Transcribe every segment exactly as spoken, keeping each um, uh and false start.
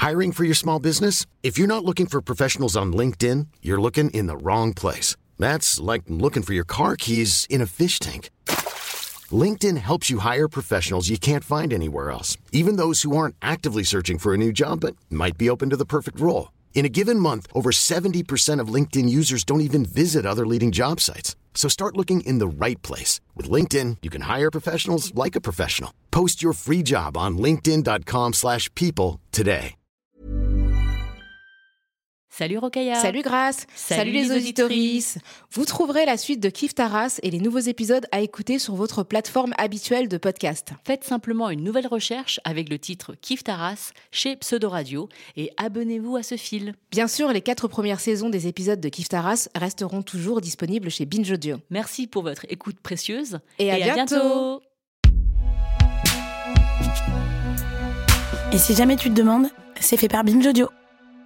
Hiring for your small business? If you're not looking for professionals on LinkedIn, you're looking in the wrong place. That's like looking for your car keys in a fish tank. LinkedIn helps you hire professionals you can't find anywhere else, even those who aren't actively searching for a new job but might be open to the perfect role. In a given month, over seventy percent of LinkedIn users don't even visit other leading job sites. So start looking in the right place. With LinkedIn, you can hire professionals like a professional. Post your free job on linkedin.com slash people today. Salut Rokhaya. Salut Grace. Salut, Salut les auditorices. Vous trouverez la suite de Kif Taras et les nouveaux épisodes à écouter sur votre plateforme habituelle de podcast. Faites simplement une nouvelle recherche avec le titre Kif Taras chez Pseudo Radio et abonnez-vous à ce fil. Bien sûr, les quatre premières saisons des épisodes de Kif Taras resteront toujours disponibles chez Binge Audio. Merci pour votre écoute précieuse et, à, et à bientôt. bientôt. Et si jamais tu te demandes, c'est fait par Binge Audio.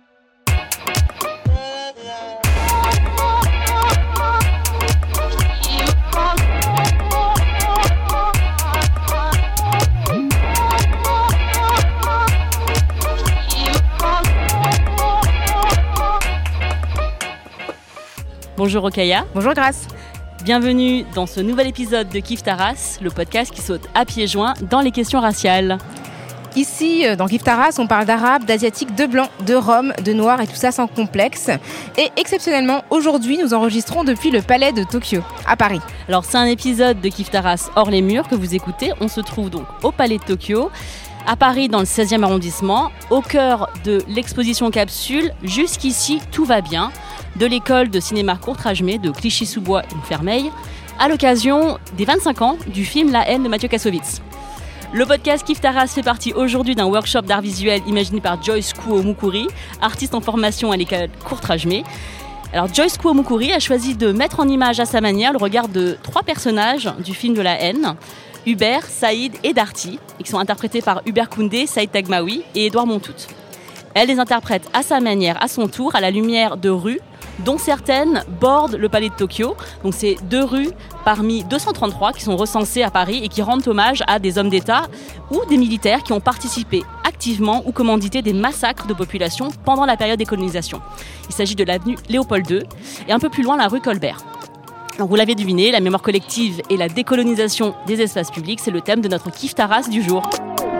Bonjour Rokhaya. Bonjour Grace. Bienvenue dans ce nouvel épisode de Kif Taras, le podcast qui saute à pieds joints dans les questions raciales. Ici, dans Kif Taras, on parle d'arabe, d'asiatique, de blanc, de rome, de noir et tout ça sans complexe. Et exceptionnellement, aujourd'hui, nous enregistrons depuis le Palais de Tokyo, à Paris. Alors c'est un épisode de Kif Taras hors les murs que vous écoutez. On se trouve donc au Palais de Tokyo, à Paris dans le seizième arrondissement, au cœur de l'exposition capsule. Jusqu'ici, tout va bien. De l'école de cinéma Courtrajmé de Clichy-sous-Bois et Montfermeil, à l'occasion des vingt-cinq ans du film La haine de Mathieu Kassovitz. Le podcast Kif Taras fait partie aujourd'hui d'un workshop d'art visuel imaginé par Joyce Kuo-Mukuri, artiste en formation à l'école Courtrajmé. Alors Joyce Kuo-Mukuri a choisi de mettre en image à sa manière le regard de trois personnages du film de La haine, Hubert, Saïd et Darty, et qui sont interprétés par Hubert Koundé, Saïd Tagmaoui et Édouard Montout. Elle les interprète à sa manière, à son tour, à la lumière de rues, dont certaines bordent le Palais de Tokyo. Donc c'est deux rues parmi deux cent trente-trois qui sont recensées à Paris et qui rendent hommage à des hommes d'État ou des militaires qui ont participé activement ou commandité des massacres de population pendant la période des colonisations. Il s'agit de l'avenue Léopold deux et un peu plus loin la rue Colbert. Alors vous l'avez deviné, la mémoire collective et la décolonisation des espaces publics, c'est le thème de notre Kif Taras du jour.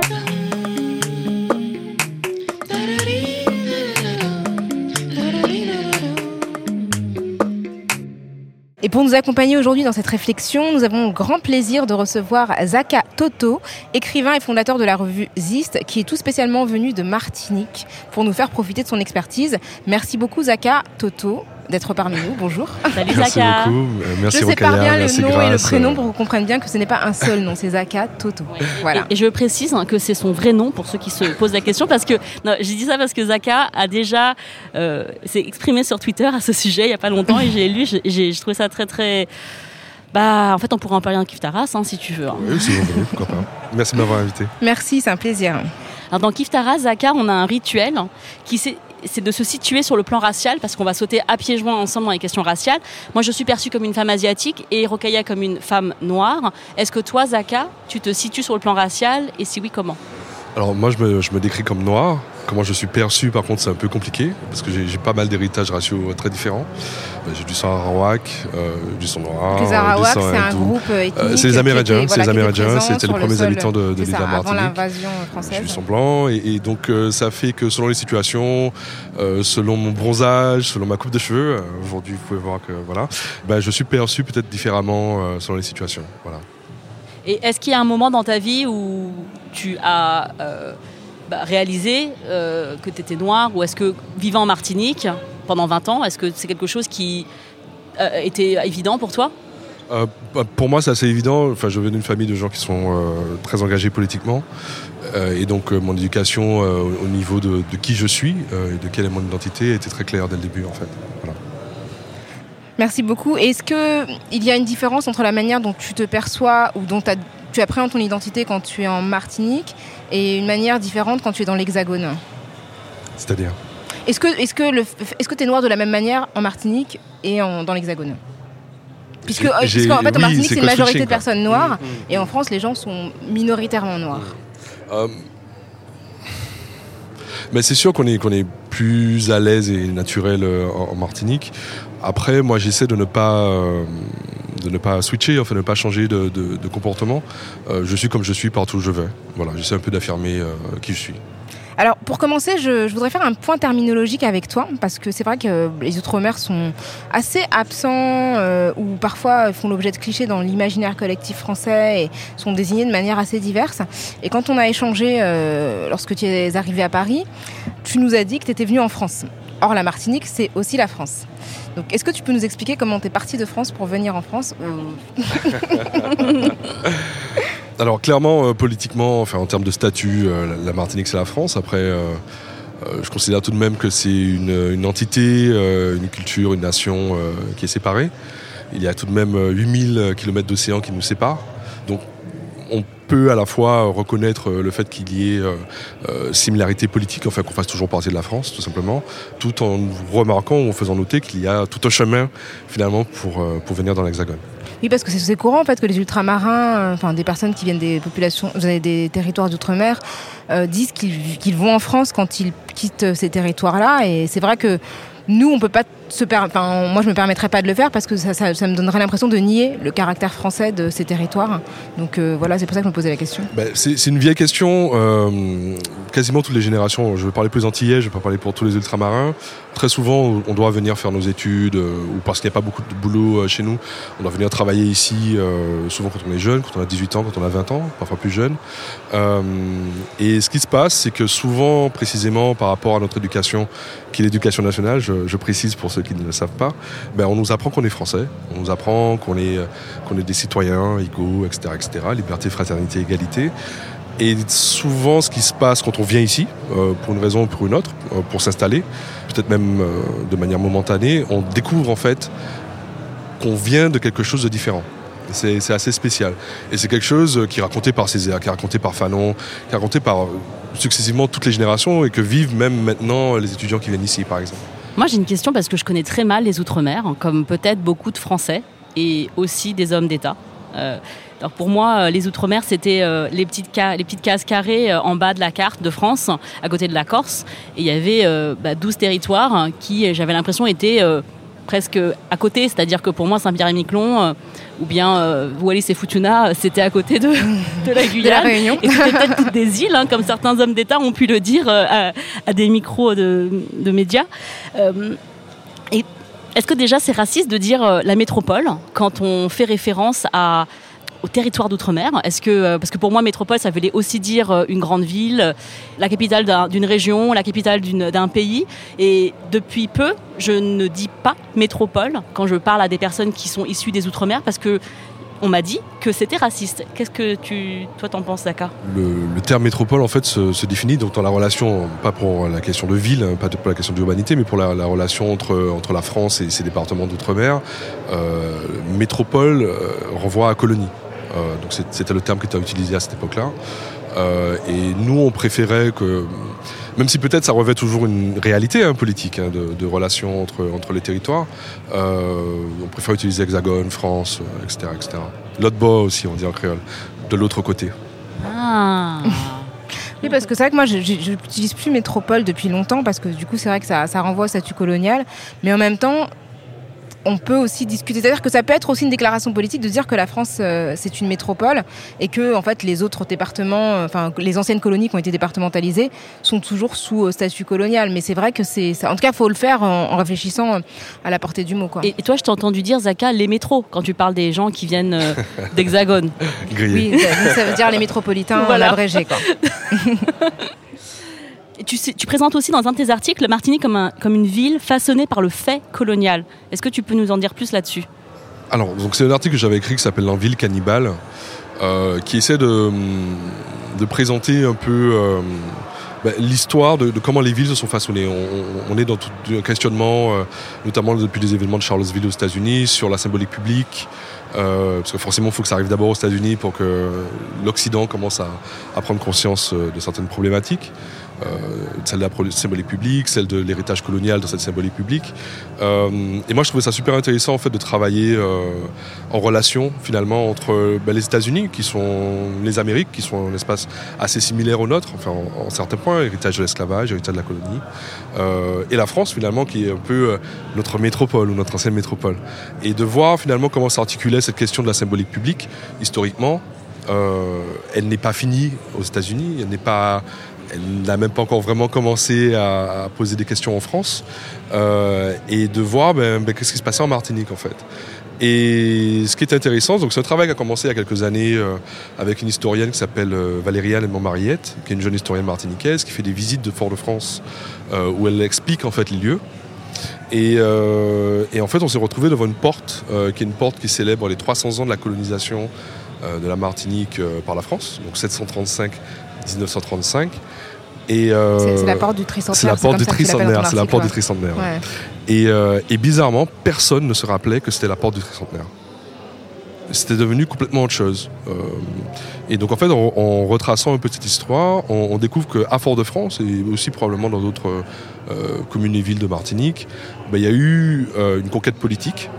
Et pour nous accompagner aujourd'hui dans cette réflexion, nous avons le grand plaisir de recevoir Zaka Toto, écrivain et fondateur de la revue Zist, qui est tout spécialement venu de Martinique pour nous faire profiter de son expertise. Merci beaucoup Zaka Toto d'être parmi nous. Bonjour. Salut Merci Zaka. beaucoup. Euh, merci Je Rokhaya, sépare bien merci le nom Grace. et le prénom pour que vous compreniez bien que ce n'est pas un seul nom, c'est Zaka Toto. Ouais. Voilà. Et, et je précise hein, que c'est son vrai nom pour ceux qui se posent la question, parce que non, j'ai dit ça parce que Zaka a déjà euh, s'est exprimé sur Twitter à ce sujet il n'y a pas longtemps et j'ai lu, j'ai, j'ai, j'ai trouvé ça très très. Bah, en fait, on pourrait en parler en Kif Taras hein, si tu veux. Hein. Oui, si vous voulez, pourquoi pas. Merci de m'avoir invité. Merci, c'est un plaisir. Alors dans Kif Taras, Zaka, on a un rituel qui s'est c'est de se situer sur le plan racial, parce qu'on va sauter à pieds joints ensemble dans les questions raciales. Moi, je suis perçue comme une femme asiatique et Rokhaya comme une femme noire. Est-ce que toi, Zaka, tu te situes sur le plan racial et si oui, comment ? Alors moi, je me, je me décris comme noir. Comment je suis perçu, par contre, c'est un peu compliqué, parce que j'ai, j'ai pas mal d'héritages raciaux très différents. J'ai du sang arawak, euh, du sang noir, Les Arawaks, du sang c'est un hindou. groupe ethnique. Euh, c'est les Amérindiens, qui était, c'est les voilà, Amérindiens, c'était les premiers habitants de, de l'île de la avant Martinique. l'invasion Je française. suis sang blanc, et, et donc euh, ça fait que selon les situations, euh, selon mon bronzage, selon ma coupe de cheveux, euh, aujourd'hui vous pouvez voir que voilà, ben, je suis perçu peut-être différemment euh, selon les situations. Voilà. Et est-ce qu'il y a un moment dans ta vie où tu as euh, bah, réalisé euh, que tu étais noire, ou est-ce que vivant en Martinique pendant vingt ans, est-ce que c'est quelque chose qui euh, était évident pour toi ? Euh, pour moi, c'est assez évident. Enfin, je viens d'une famille de gens qui sont euh, très engagés politiquement. Euh, et donc, euh, mon éducation euh, au niveau de, de qui je suis euh, et de quelle est mon identité était très claire dès le début, en fait. Voilà. Merci beaucoup. Est-ce qu'il y a une différence entre la manière dont tu te perçois ou dont tu appréhendes ton identité quand tu es en Martinique et une manière différente quand tu es dans l'Hexagone ? C'est-à-dire ? Est-ce que est-ce que le est-ce que tu es noir de la même manière en Martinique et en, dans l'Hexagone ? Puisque J'ai, puisqu'en fait, en oui, Martinique, c'est c'est une majorité de quoi. personnes noires, Mmh, mmh. et en France, les gens sont minoritairement noirs. Euh, Mais c'est sûr qu'on est, qu'on est plus à l'aise et naturel en, en Martinique. Après, moi, j'essaie de ne pas, euh, de ne pas switcher, enfin, de ne pas changer de, de, de comportement. Euh, je suis comme je suis partout où je vais. Voilà, j'essaie un peu d'affirmer euh, qui je suis. Alors, pour commencer, je, je voudrais faire un point terminologique avec toi, parce que c'est vrai que les Outre-mer sont assez absents, euh, ou parfois font l'objet de clichés dans l'imaginaire collectif français et sont désignés de manière assez diverse. Et quand on a échangé, euh, lorsque tu es arrivé à Paris, tu nous as dit que tu étais venu en France. Or, la Martinique, c'est aussi la France. Donc, est-ce que tu peux nous expliquer comment tu es parti de France pour venir en France ? Alors clairement, euh, politiquement, enfin, en termes de statut, euh, la Martinique c'est la France. Après, euh, euh, je considère tout de même que c'est une, une entité, euh, une culture, une nation euh, qui est séparée. Il y a tout de même huit mille kilomètres d'océan qui nous séparent. Donc on peut à la fois reconnaître le fait qu'il y ait euh, euh, similarité politique, enfin qu'on fasse toujours partie de la France, tout simplement, tout en remarquant ou en faisant noter qu'il y a tout un chemin finalement pour, euh, pour venir dans l'Hexagone. Oui, parce que c'est, c'est courant en fait que les ultramarins, euh, enfin des personnes qui viennent des populations, des territoires d'outre-mer, euh, disent qu'ils, qu'ils vont en France quand ils quittent ces territoires-là. Et c'est vrai que nous, on peut pas se per... enfin, moi, je me permettrais pas de le faire parce que ça, ça, ça me donnerait l'impression de nier le caractère français de ces territoires. Donc euh, voilà, c'est pour ça que je me posais la question. Ben, c'est, c'est une vieille question. Euh, quasiment toutes les générations. Je vais parler plus antillais, je vais pas parler pour tous les ultramarins. Très souvent, on doit venir faire nos études euh, ou parce qu'il n'y a pas beaucoup de boulot euh, chez nous, on doit venir travailler ici. Euh, souvent quand on est jeune, quand on a dix-huit ans, quand on a vingt ans, parfois plus jeune. Euh, et ce qui se passe, c'est que souvent, précisément par rapport à notre éducation, qui est l'éducation nationale, je, je précise pour ceux qui ne le savent pas, ben on nous apprend qu'on est français, on nous apprend qu'on est, qu'on est des citoyens égaux, et cetera, et cetera, liberté, fraternité, égalité. Et souvent, ce qui se passe quand on vient ici, euh, pour une raison ou pour une autre, euh, pour s'installer, peut-être même euh, de manière momentanée, on découvre en fait qu'on vient de quelque chose de différent. C'est, c'est assez spécial. Et c'est quelque chose qui est raconté par Césaire, qui est raconté par Fanon, qui est raconté par euh, successivement toutes les générations et que vivent même maintenant les étudiants qui viennent ici, par exemple. Moi, j'ai une question parce que je connais très mal les Outre-mer, comme peut-être beaucoup de Français et aussi des hommes d'État. Euh, alors pour moi, les Outre-mer, c'était euh, les, petites ca- les petites cases carrées euh, en bas de la carte de France, à côté de la Corse. Et il y avait euh, bah, douze territoires hein, qui, j'avais l'impression, étaient euh, presque à côté. C'est-à-dire que pour moi, Saint-Pierre-et-Miquelon euh, ou bien euh, Wallis et Futuna, c'était à côté de, de la Guyane. De la Réunion. Et c'était peut-être toutes des îles, hein, comme certains hommes d'État ont pu le dire euh, à, à des micros de, de médias. Euh, et est-ce que déjà c'est raciste de dire euh, la métropole quand on fait référence à au territoire d'outre-mer? Est-ce que, euh, parce que pour moi, métropole, ça voulait aussi dire euh, une grande ville, euh, la capitale d'un, d'une région, la capitale d'une, d'un pays. Et depuis peu, je ne dis pas métropole quand je parle à des personnes qui sont issues des outre-mer parce que on m'a dit que c'était raciste. Qu'est-ce que tu, toi, t'en penses, Zaka ? Le, le terme métropole, en fait, se, se définit donc dans la relation, pas pour la question de ville, pas pour la question d'urbanité, mais pour la, la relation entre, entre la France et ses départements d'outre-mer. Euh, métropole euh, renvoie à colonie. Euh, donc c'était le terme qui était utilisé à cette époque-là. Euh, et nous, on préférait que, même si peut-être ça revêt toujours une réalité hein, politique hein, de, de relations entre, entre les territoires, euh, on préfère utiliser Hexagone, France, euh, et cetera, et cetera. L'autre bas aussi, on dit en créole, de l'autre côté. Ah. Oui, parce que c'est vrai que moi, je n'utilise plus métropole depuis longtemps parce que du coup, c'est vrai que ça, ça renvoie au statut colonial. Mais en même temps, on peut aussi discuter. C'est-à-dire que ça peut être aussi une déclaration politique de dire que la France, euh, c'est une métropole et que, en fait, les autres départements, enfin, les anciennes colonies qui ont été départementalisées sont toujours sous euh, statut colonial. Mais c'est vrai que c'est ça. En tout cas, il faut le faire en, en réfléchissant à la portée du mot, quoi. Et, et toi, je t'ai entendu dire, Zaka, les métros, quand tu parles des gens qui viennent euh, d'Hexagone. Grillé. Oui, ça, ça veut dire les métropolitains Voilà. en abrégé, quoi. Et tu, sais, tu présentes aussi dans un de tes articles Martinique comme, un, comme une ville façonnée par le fait colonial. Est-ce que tu peux nous en dire plus là-dessus ? Alors, donc c'est un article que j'avais écrit qui s'appelle « L'Enville cannibale euh, », qui essaie de, de présenter un peu euh, ben, l'histoire de, de comment les villes se sont façonnées. On, on est dans tout un questionnement, euh, notamment depuis les événements de Charlottesville aux États-Unis, sur la symbolique publique. Euh, parce que forcément, il faut que ça arrive d'abord aux États-Unis pour que l'Occident commence à, à prendre conscience de certaines problématiques. euh, celle de la symbolique publique, celle de l'héritage colonial dans cette symbolique publique. Euh, et moi, je trouvais ça super intéressant en fait de travailler euh, en relation finalement entre ben, les États-Unis, qui sont les Amériques, qui sont un espace assez similaire au nôtre, enfin en, en certains points, héritage de l'esclavage, héritage de la colonie, euh, et la France finalement, qui est un peu euh, notre métropole ou notre ancienne métropole, et de voir finalement comment s'articulait cette question de la symbolique publique historiquement. Euh, elle n'est pas finie aux États-Unis, elle n'est pas, elle n'a même pas encore vraiment commencé à, à poser des questions en France, euh, et de voir ben, ben, qu'est-ce qui se passait en Martinique en fait. Et ce qui est intéressant, donc c'est un travail qui a commencé il y a quelques années euh, avec une historienne qui s'appelle euh, Valériane Montmariette, qui est une jeune historienne martiniquaise qui fait des visites de Fort-de-France euh, où elle explique en fait les lieux. Et, euh, et en fait, on s'est retrouvé devant une porte euh, qui est une porte qui célèbre les trois cents ans de la colonisation euh, de la Martinique euh, par la France, donc sept cent trente-cinq à dix-neuf cent trente-cinq. Et euh, c'est, c'est la porte du tricentenaire. C'est la porte du tricentenaire. C'est la porte du tricentenaire. Ouais. Et, euh, et bizarrement, personne ne se rappelait que c'était la porte du tricentenaire. C'était devenu complètement autre chose. Euh, et donc en fait, en, en retraçant un peu cette histoire, on, on découvre qu'à Fort-de-France, et aussi probablement dans d'autres euh, communes et villes de Martinique, ben, il y a eu euh, une conquête politique.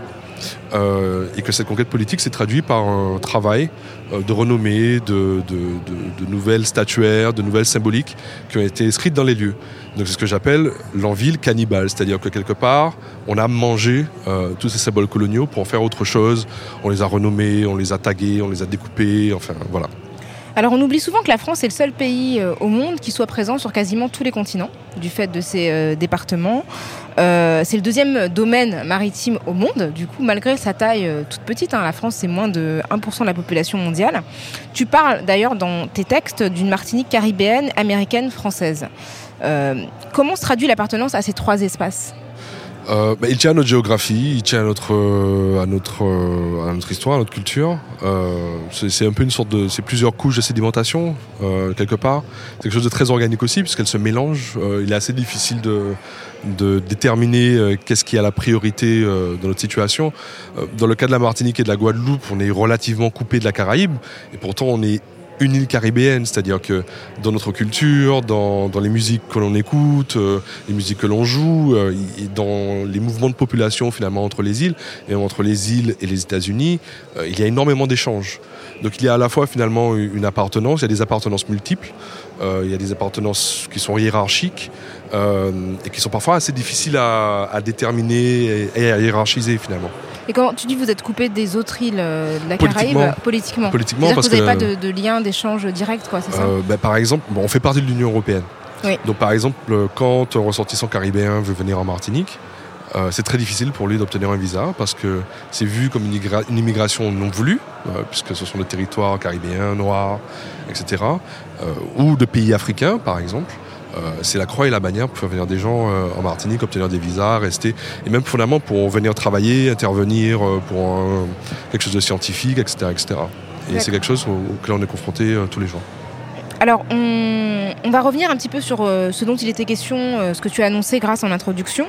Euh, et que cette conquête politique s'est traduite par un travail euh, de renommée, de, de, de, de nouvelles statuaires, de nouvelles symboliques qui ont été inscrites dans les lieux. Donc c'est ce que j'appelle l'envie cannibale, c'est-à-dire que quelque part, on a mangé euh, tous ces symboles coloniaux pour en faire autre chose. On les a renommés, on les a tagués, on les a découpés, enfin voilà. Alors on oublie souvent que la France est le seul pays euh, au monde qui soit présent sur quasiment tous les continents, du fait de ses euh, départements. Euh, c'est le deuxième domaine maritime au monde, du coup malgré sa taille euh, toute petite, hein, la France c'est moins de un pour cent de la population mondiale. Tu parles d'ailleurs dans tes textes d'une Martinique caribéenne, américaine, française. Euh, comment se traduit l'appartenance à ces trois espaces ? Euh, bah, il tient à notre géographie, il tient à notre, euh, à notre, euh, à notre histoire, à notre culture. Euh, c'est, c'est un peu une sorte de, c'est plusieurs couches de sédimentation euh, quelque part. C'est quelque chose de très organique aussi puisqu'elle se mélange. Euh, il est assez difficile de, de déterminer euh, qu'est-ce qui a la priorité euh, dans notre situation. Euh, dans le cas de la Martinique et de la Guadeloupe, on est relativement coupé de la Caraïbe et pourtant on est une île caribéenne, c'est-à-dire que dans notre culture, dans, dans les musiques que l'on écoute, euh, les musiques que l'on joue, euh, et dans les mouvements de population finalement entre les îles, et entre les îles et les États-Unis, euh, il y a énormément d'échanges. Donc il y a à la fois finalement une appartenance, il y a des appartenances multiples, euh, il y a des appartenances qui sont hiérarchiques, euh, et qui sont parfois assez difficiles à, à déterminer et, et à hiérarchiser finalement. Et quand tu dis que vous êtes coupé des autres îles de la Caraïbe, politiquement, politiquement c'est-à-dire parce que vous n'avez que, pas de, de lien, d'échange direct, quoi, c'est ça euh, bah, Par exemple, bon, on fait partie de l'Union européenne. Oui. Donc par exemple, quand un ressortissant caribéen veut venir en Martinique, euh, c'est très difficile pour lui d'obtenir un visa parce que c'est vu comme une, igra- une immigration non voulue, euh, puisque ce sont des territoires caribéens, noirs, et cetera, euh, ou de pays africains, par exemple. Euh, c'est la croix et la bannière pour faire venir des gens euh, en Martinique, obtenir des visas, rester, et même fondamentalement pour venir travailler, intervenir euh, pour un, quelque chose de scientifique, et cetera, et cetera. Et D'accord. C'est quelque chose auquel on est confronté euh, tous les jours. Alors, on, on va revenir un petit peu sur euh, ce dont il était question, euh, ce que tu as annoncé grâce en introduction.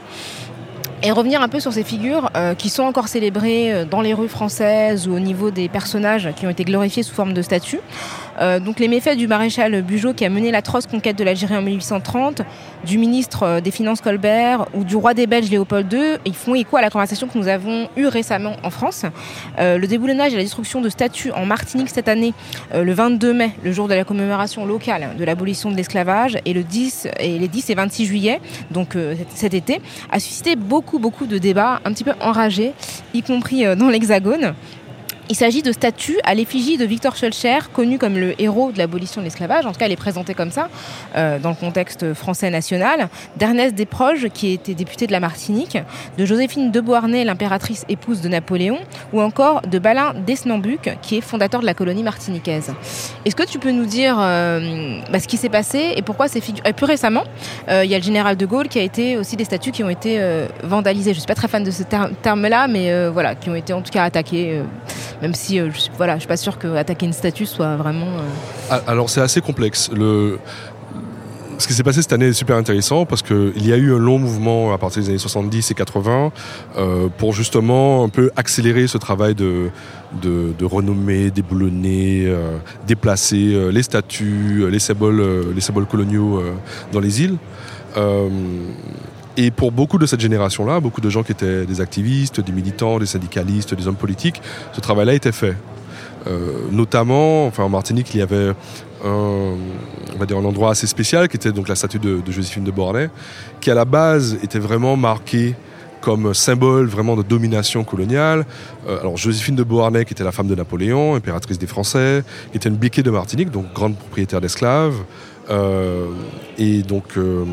Et revenir un peu sur ces figures euh, qui sont encore célébrées euh, dans les rues françaises ou au niveau des personnages qui ont été glorifiés sous forme de statues. Euh, donc les méfaits du maréchal Bugeaud qui a mené l'atroce conquête de l'Algérie en mille huit cent trente, du ministre euh, des Finances Colbert ou du roi des Belges Léopold deux, ils font écho à la conversation que nous avons eue récemment en France. Euh, le déboulonnage et la destruction de statues en Martinique cette année, euh, le vingt-deux mai, le jour de la commémoration locale de l'abolition de l'esclavage, et, le dix, et les dix et vingt-six juillet, donc euh, cet été, a suscité beaucoup beaucoup de débats un petit peu enragés, y compris dans l'Hexagone. Il s'agit de statues à l'effigie de Victor Schœlcher, connu comme le héros de l'abolition de l'esclavage. En tout cas, elle est présentée comme ça, euh, dans le contexte français national. D'Ernest Desproges, qui était député de la Martinique. De Joséphine de Beauharnais, l'impératrice épouse de Napoléon. Ou encore de Balin Desnambuc, qui est fondateur de la colonie martiniquaise. Est-ce que tu peux nous dire euh, bah, ce qui s'est passé et pourquoi ces figures... Et plus récemment, euh, il y a le général de Gaulle qui a été aussi des statues qui ont été euh, vandalisées. Je ne suis pas très fan de ce ter- terme-là, mais euh, voilà, qui ont été en tout cas attaquées... Euh, Même si euh, je voilà, je suis pas sûre qu'attaquer une statue soit vraiment... Euh... Alors c'est assez complexe. Le... Ce qui s'est passé cette année est super intéressant parce qu'il y a eu un long mouvement à partir des années soixante-dix et quatre-vingts euh, pour justement un peu accélérer ce travail de, de, de renommer, déboulonner, euh, déplacer euh, les statues, les symboles, euh, les symboles coloniaux euh, dans les îles. Euh, et pour beaucoup de cette génération-là, beaucoup de gens qui étaient des activistes, des militants, des syndicalistes, des hommes politiques, ce travail-là était fait. Euh, notamment, enfin en Martinique, il y avait un, on va dire un endroit assez spécial qui était donc la statue de, de Joséphine de Beauharnais, qui à la base était vraiment marquée comme symbole vraiment de domination coloniale. Euh, alors Joséphine de Beauharnais, qui était la femme de Napoléon, impératrice des Français, qui était une béquée de Martinique, donc grande propriétaire d'esclaves, euh, et donc euh,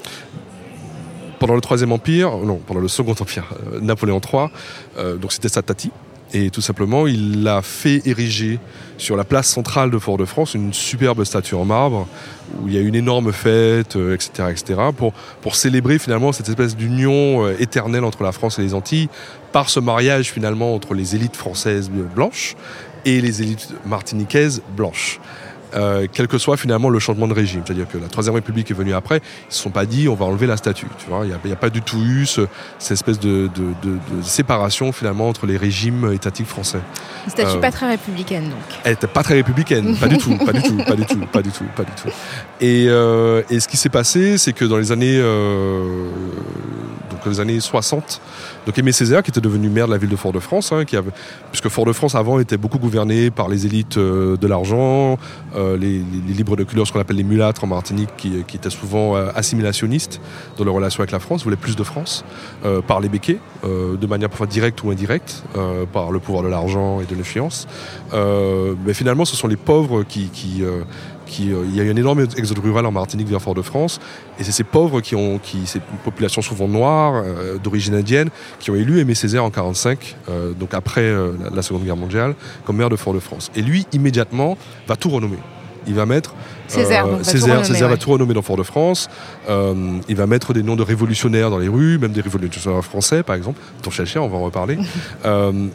pendant le Troisième Empire, non, pendant le Second Empire, euh, Napoléon trois, euh, donc c'était sa tati. Et tout simplement, il l'a fait ériger sur la place centrale de Fort-de-France une superbe statue en marbre où il y a une énorme fête, euh, et cetera, et cetera, pour, pour célébrer finalement cette espèce d'union euh, éternelle entre la France et les Antilles par ce mariage finalement entre les élites françaises blanches et les élites martiniquaises blanches. Euh, quel que soit finalement le changement de régime. C'est-à-dire que la Troisième République est venue après, ils ne se sont pas dit on va enlever la statue. Tu vois, il n'y a, a pas du tout eu ce, cette espèce de, de, de, de séparation finalement entre les régimes étatiques français. Une statue euh, pas très républicaine donc. Elle n'était pas très républicaine, pas du tout, pas du tout, pas du tout, pas du tout, pas du tout. Et, euh, et ce qui s'est passé, c'est que dans les années, euh, donc les années soixante, donc Aimé Césaire, qui était devenu maire de la ville de Fort-de-France, hein, qui avait, puisque Fort-de-France avant était beaucoup gouverné par les élites euh, de l'argent, euh, les, les libres de couleur, ce qu'on appelle les mulâtres en Martinique, qui, qui étaient souvent euh, assimilationnistes dans leur relation avec la France, voulaient plus de France, euh, par les béquets, euh, de manière parfois directe ou indirecte, euh, par le pouvoir de l'argent et de l'influence. Euh, mais finalement, ce sont les pauvres qui... qui euh, Qui, euh, il y a eu un énorme exode rural en Martinique vers Fort-de-France, et c'est ces pauvres qui ont, qui, c'est une population souvent noire, euh, d'origine indienne, qui ont élu Aimé Césaire en quarante-cinq, euh, donc après euh, la, la Seconde Guerre mondiale, comme maire de Fort-de-France. Et lui, immédiatement, va tout renommer. Il va mettre Césaire, euh, donc, va Césaire, tout renommer, Césaire ouais. va tout renommer dans Fort-de-France. Euh, il va mettre des noms de révolutionnaires dans les rues, même des révolutionnaires français, par exemple, dont Chelcher, on va en reparler. euh,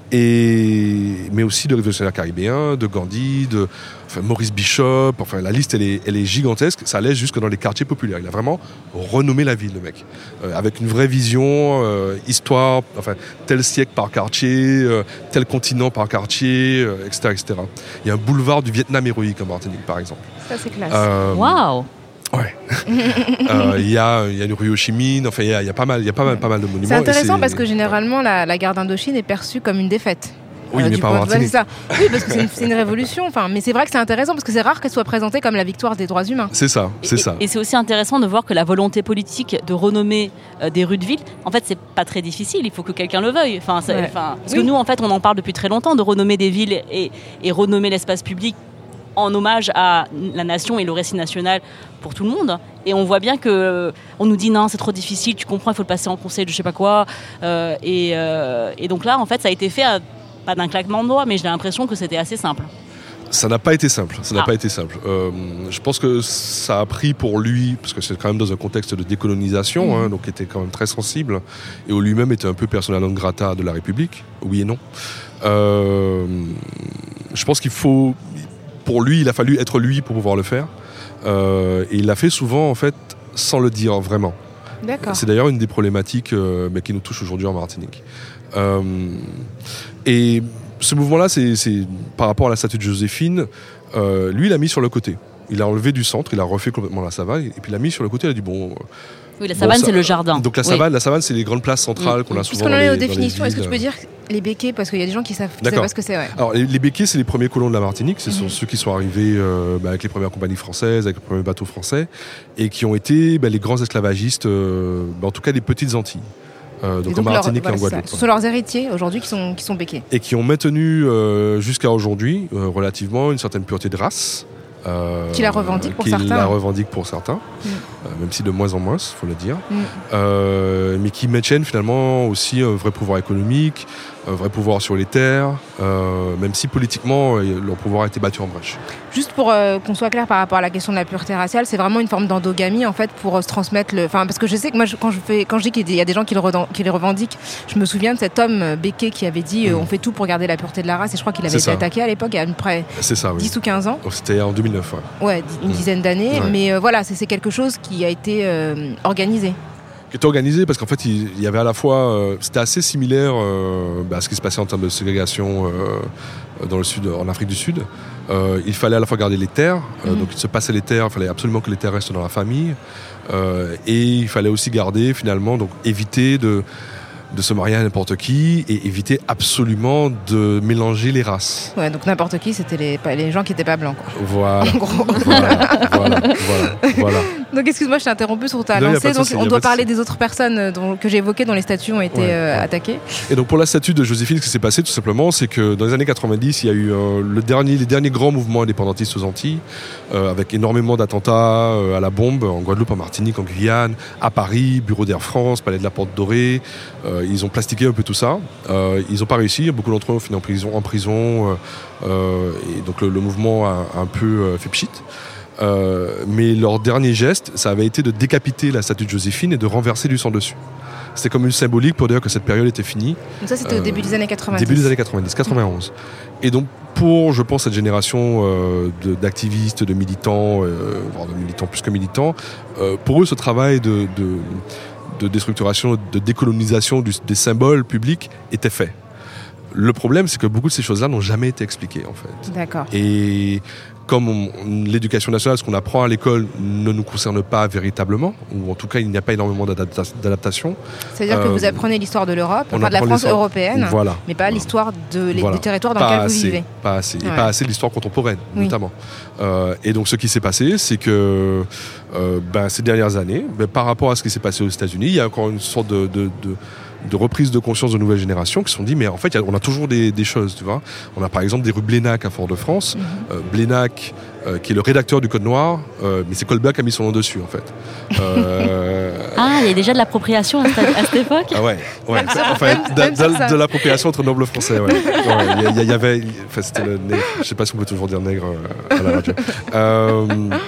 et mais aussi de révolutionnaires caribéens, de Gandhi, de enfin, Maurice Bishop. Enfin, la liste, elle est, elle est gigantesque. Ça allait jusque dans les quartiers populaires. Il a vraiment renommé la ville, le mec, euh, avec une vraie vision, euh, histoire, enfin tel siècle par quartier, euh, tel continent par quartier, euh, et cetera, et cetera. Il y a un boulevard du Vietnam héroïque en Martinique, par exemple. Ça c'est classe. Euh, Waouh! Ouais. euh, Il y a, il y a une rue Ho Chi Minh. Enfin, il y a, il y a pas mal, il y a pas mal, pas mal de monuments. C'est intéressant et c'est, parce que généralement la, la guerre d'Indochine est perçue comme une défaite. Oui, mais du pas en point de- ouais, Martinique. c'est ça. Oui, parce que c'est une, c'est une révolution. Enfin, mais c'est vrai que c'est intéressant parce que c'est rare qu'elle soit présentée comme la victoire des droits humains. C'est ça, c'est et, ça. Et c'est aussi intéressant de voir que la volonté politique de renommer euh, des rues de ville, en fait, c'est pas très difficile. Il faut que quelqu'un le veuille. Enfin, c'est- Ouais. enfin, parce Oui. que nous, en fait, on en parle depuis très longtemps de renommer des villes et, et renommer l'espace public en hommage à la nation et le récit national pour tout le monde. Et on voit bien que euh, on nous dit non, c'est trop difficile. Tu comprends, il faut le passer en conseil de je sais pas quoi. Euh, et, euh, et donc là, en fait, ça a été fait à, pas d'un claquement de doigts, mais j'ai l'impression que c'était assez simple. Ça n'a pas été simple. Ça n'a Ah. pas été simple. Euh, je pense que ça a pris pour lui, parce que c'est quand même dans un contexte de décolonisation, hein, donc il était quand même très sensible, et où lui-même était un peu persona non grata de la République, oui et non. Euh, je pense qu'il faut, pour lui, il a fallu être lui pour pouvoir le faire, euh, et il l'a fait souvent en fait sans le dire vraiment. D'accord. C'est d'ailleurs une des problématiques euh, mais qui nous touche aujourd'hui en Martinique. Euh, et ce mouvement-là, c'est, c'est par rapport à la statue de Joséphine, euh, lui, il l'a mis sur le côté. Il a enlevé du centre, il a refait complètement la savane, et puis il l'a mis sur le côté, il a dit bon... euh, Oui, la bon, savane, ça- c'est le jardin. Donc la Oui. savane, la savane, c'est les grandes places centrales Mmh. qu'on a souvent Puisqu'on en dans est les, aux dans les définitions, est-ce que tu peux villes. dire les béquets? Parce qu'il y a des gens qui savent, qui savent D'accord. pas ce que c'est. Ouais. Alors les, les béquets, c'est les premiers colons de la Martinique, ce sont Mhm. ceux qui sont arrivés euh, bah, avec les premières compagnies françaises, avec les premiers bateaux français, et qui ont été bah, les grands esclavagistes, euh, bah, en tout cas des petites Antilles. Euh, donc, Et en leur- Martinique voilà, et en c'est ça. Guadeloupe. Ce sont leurs héritiers aujourd'hui qui sont, qui sont béquets. Et qui ont maintenu euh, jusqu'à aujourd'hui euh, relativement une certaine pureté de race. Euh, Qui la revendiquent pour qui certains. la revendiquent pour certains, Mm. euh, même si de moins en moins, il faut le dire. Mm. Euh, mais qui maintiennent finalement aussi un vrai pouvoir économique, un vrai pouvoir sur les terres, euh, même si politiquement, leur pouvoir a été battu en brèche. Juste pour euh, qu'on soit clair par rapport à la question de la pureté raciale, c'est vraiment une forme d'endogamie en fait pour euh, se transmettre le. Enfin, parce que je sais que moi, je, quand je fais, quand je dis qu'il y a des gens qui le, redan... qui le revendiquent, je me souviens de cet homme euh, Becquet qui avait dit euh, mmh. on fait tout pour garder la pureté de la race, et je crois qu'il avait été attaqué à l'époque, il y a à peu près c'est ça, oui. dix ou quinze ans. Donc, c'était en deux mille neuf, ouais. Ouais, une mmh. dizaine d'années, ouais. mais euh, voilà, c'est, c'est quelque chose qui a été euh, organisé. Qui était organisé parce qu'en fait il, il y avait à la fois euh, c'était assez similaire euh, bah, à ce qui se passait en termes de ségrégation euh, dans le sud, en Afrique du Sud. Euh, il fallait à la fois garder les terres, euh, mmh. donc il se passait les terres, il fallait absolument que les terres restent dans la famille, euh, et il fallait aussi garder finalement, donc éviter de de se marier à n'importe qui et éviter absolument de mélanger les races. Ouais, donc n'importe qui, c'était les, les gens qui n'étaient pas blancs, quoi. Voilà. En gros. Voilà, voilà, voilà, voilà. Donc excuse-moi, je t'ai interrompu sur ta lancée. Donc on doit parler des autres personnes dont, que j'ai évoquées dont les statues ont été ouais, euh, ouais. attaquées. Et donc pour la statue de Joséphine, ce qui s'est passé tout simplement, c'est que dans les années quatre-vingt-dix, il y a eu euh, le dernier, les derniers grands mouvements indépendantistes aux Antilles, euh, avec énormément d'attentats euh, à la bombe, en Guadeloupe, en Martinique, en Guyane, à Paris, Bureau d'Air France, Palais de la Porte Dorée. Euh, ils ont plastiqué un peu tout ça. Euh, ils n'ont pas réussi. Beaucoup d'entre eux ont fini en prison. En prison euh, euh, et donc le, le mouvement a, a un peu euh, fait pchit. Euh, mais leur dernier geste, ça avait été de décapiter la statue de Joséphine et de renverser du sang dessus. C'était comme une symbolique pour dire que cette période était finie. Donc ça, c'était euh, au début des années quatre-vingt-dix. Début des années quatre-vingt-dix, quatre-vingt-onze. Et donc, pour, je pense, cette génération euh, de, d'activistes, de militants, euh, voire de militants plus que militants, euh, pour eux, ce travail de, de, de déstructuration, de décolonisation du, des symboles publics était fait. Le problème, c'est que beaucoup de ces choses-là n'ont jamais été expliquées, en fait. D'accord. Et comme on, l'éducation nationale, ce qu'on apprend à l'école ne nous concerne pas véritablement, ou en tout cas il n'y a pas énormément d'adapta- d'adaptation. C'est-à-dire euh, que vous apprenez l'histoire de l'Europe, enfin de la France européenne, voilà. mais pas l'histoire de, les, voilà. des territoires dans pas lesquels assez, vous vivez. Pas assez, ouais. et pas assez de l'histoire contemporaine, oui. notamment. Euh, et donc ce qui s'est passé, c'est que euh, ben, ces dernières années, ben, par rapport à ce qui s'est passé aux États-Unis, il y a encore une sorte de, de, de de reprise de conscience de nouvelles générations qui se sont dit mais en fait on a toujours des, des choses, tu vois. On a par exemple des rues Blénac à Fort-de-France. Mm-hmm. euh, Blénac euh, qui est le rédacteur du Code Noir, euh, mais c'est Colbert qui a mis son nom dessus en fait. Euh... ah, il y a déjà de l'appropriation à cette, à cette époque. Ah ouais, ouais. Enfin, de, de, de l'appropriation entre nobles français. Ouais. Il ouais, y, y, y avait, enfin c'était le nègre. Je sais pas si on peut toujours dire nègre euh, à la radio. Euh,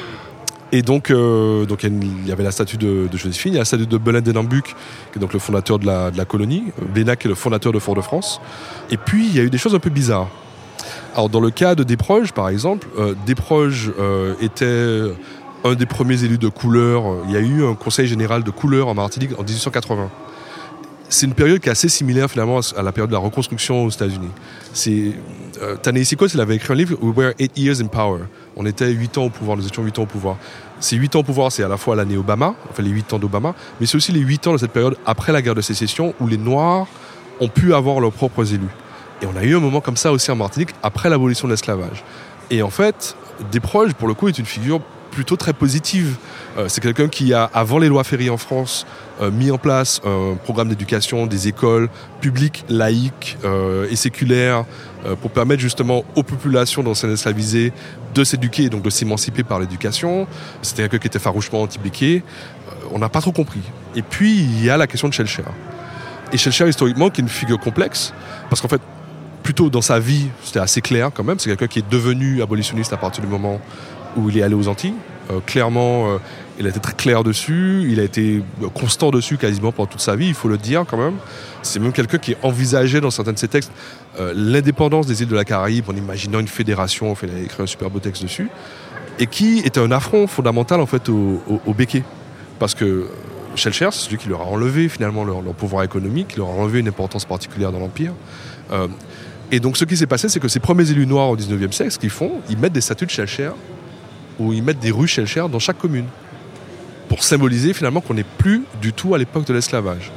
Et donc, euh, donc il y avait la statue de, de Joséphine, il y a la statue de Belin d'Enambuc, qui est donc le fondateur de la, de la colonie. Blénac est le fondateur de Fort-de-France. Et puis, il y a eu des choses un peu bizarres. Alors, dans le cas de Desproges, par exemple, euh, Desproges euh, était un des premiers élus de couleur. Il y a eu un conseil général de couleur en Martinique en dix-huit cent quatre-vingts. C'est une période qui est assez similaire finalement à la période de la reconstruction aux États-Unis. C'est, euh, Ta-Nehisi Coates, il avait écrit un livre, We Were Eight Years in Power. On était huit ans au pouvoir, nous étions huit ans au pouvoir. Ces huit ans au pouvoir, c'est à la fois l'année Obama, enfin les huit ans d'Obama, mais c'est aussi les huit ans de cette période après la guerre de sécession où les Noirs ont pu avoir leurs propres élus. Et on a eu un moment comme ça aussi en Martinique après l'abolition de l'esclavage. Et en fait, Desproges, pour le coup, est une figure plutôt très positive. Euh, c'est quelqu'un qui a, avant les lois Ferry en France, euh, mis en place un programme d'éducation, des écoles publiques, laïques euh, et séculaires euh, pour permettre justement aux populations d'anciens esclavisés de s'éduquer et donc de s'émanciper par l'éducation. C'était quelqu'un qui était farouchement anti-Becquet. Euh, on n'a pas trop compris. Et puis, il y a la question de Schellcher. Et Schellcher, historiquement, qui est une figure complexe, parce qu'en fait, plutôt dans sa vie, c'était assez clair quand même. C'est quelqu'un qui est devenu abolitionniste à partir du moment où il est allé aux Antilles. Euh, clairement, euh, il a été très clair dessus, il a été constant dessus quasiment pendant toute sa vie, il faut le dire quand même. C'est même quelqu'un qui envisageait dans certains de ses textes euh, l'indépendance des îles de la Caraïbe en imaginant une fédération, enfin, il a écrit un super beau texte dessus, et qui était un affront fondamental en fait au, au, au Becquet. Parce que Schellcher, c'est celui qui leur a enlevé finalement leur, leur pouvoir économique, qui leur a enlevé une importance particulière dans l'Empire. Euh, et donc ce qui s'est passé, c'est que ces premiers élus noirs au dix-neuvième siècle, ce qu'ils font, ils mettent des statues de Schellcher où ils mettent des rues Schellcher dans chaque commune pour symboliser finalement qu'on n'est plus du tout à l'époque de l'esclavage.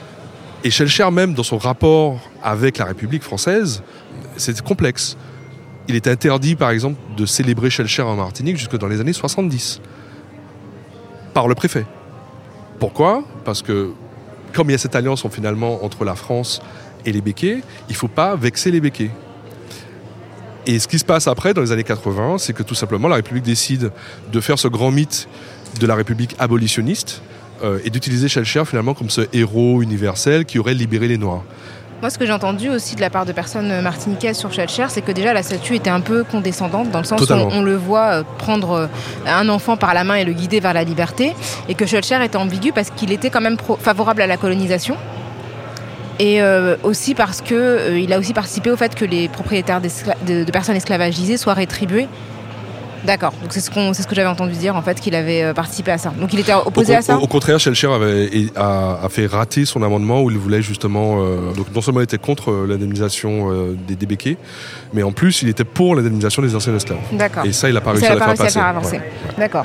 Et Schellcher même, dans son rapport avec la République française, c'est complexe. Il est interdit, par exemple, de célébrer Schellcher en Martinique jusque dans les années soixante-dix, par le préfet. Pourquoi ? Parce que, comme il y a cette alliance finalement entre la France et les Becquets, il ne faut pas vexer les Becquets. Et ce qui se passe après, dans les années quatre-vingts, c'est que tout simplement la République décide de faire ce grand mythe de la République abolitionniste euh, et d'utiliser Schellcher finalement comme ce héros universel qui aurait libéré les Noirs. Moi, ce que j'ai entendu aussi de la part de personnes martiniquaises sur Schœlcher, c'est que déjà la statue était un peu condescendante, dans le sens Totalement. où on, on le voit prendre un enfant par la main et le guider vers la liberté, et que Schœlcher était ambigu parce qu'il était quand même pro- favorable à la colonisation, et euh, aussi parce qu'il euh, a aussi participé au fait que les propriétaires de, de personnes esclavagisées soient rétribués. D'accord, donc c'est ce, qu'on, c'est ce que j'avais entendu dire, en fait, qu'il avait participé à ça. Donc il était opposé au, à ça. Au, au contraire, Schœlcher avait, a, a fait rater son amendement où il voulait justement... Euh, donc non seulement il était contre euh, l'indemnisation euh, des, des béquets, mais en plus il était pour l'indemnisation des anciens esclaves. D'accord. Et ça, il n'a pas réussi ça, à la faire réussi passer. À faire avancer. Ouais. Ouais. D'accord.